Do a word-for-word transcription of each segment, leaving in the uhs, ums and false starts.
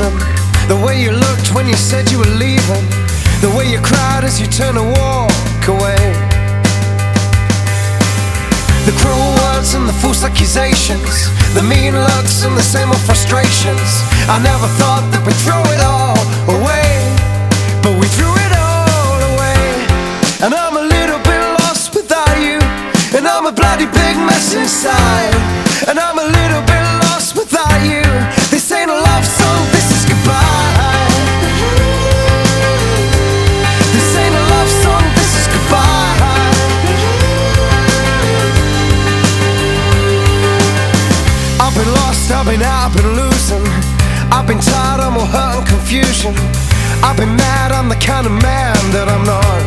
reason. The way you looked when you said you were leaving, the way you cried as you turned to walk away, the cruel words and the false accusations, the mean looks and the same old frustrations. I never thought that we'd throw it all away, but we threw it all away. And I'm a little bit lost without you, and I'm a bloody big mess inside. And I'm a little bit lost without you. This ain't a love song, this is goodbye. This ain't a love song, this is goodbye. I've been lost, I've been out, I've been losing. I've been tired, I'm all hurt and confusion. I've been mad, I'm the kind of man that I'm not.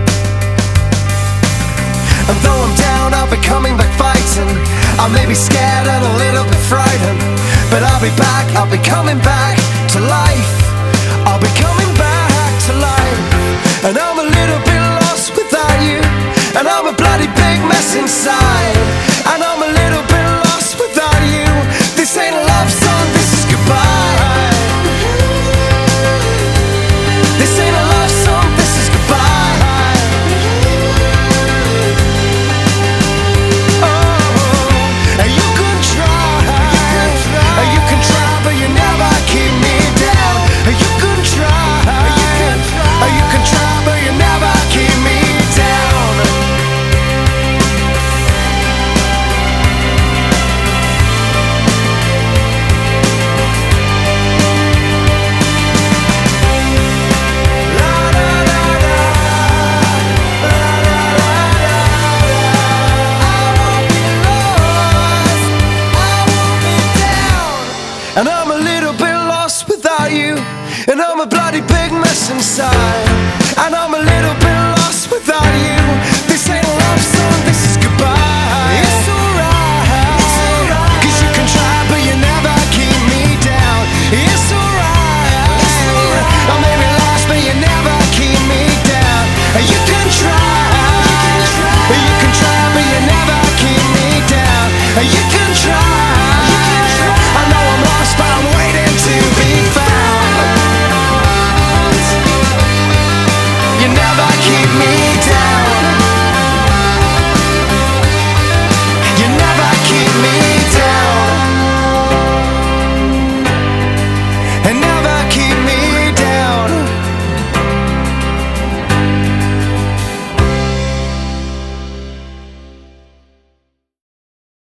And though I'm down, I'll be coming back fighting. I may be scared and a little bit frightened, but I'll be back, I'll be coming back to life. I'll be coming back to life. And I'm a little bit lost without you, and I'm a bloody big mess inside. And I'm a little bit lost without you. This ain't a love song, this is goodbye. This ain't a love song, this is goodbye. And I'm a little bit lost without you, and I'm a bloody big mess inside.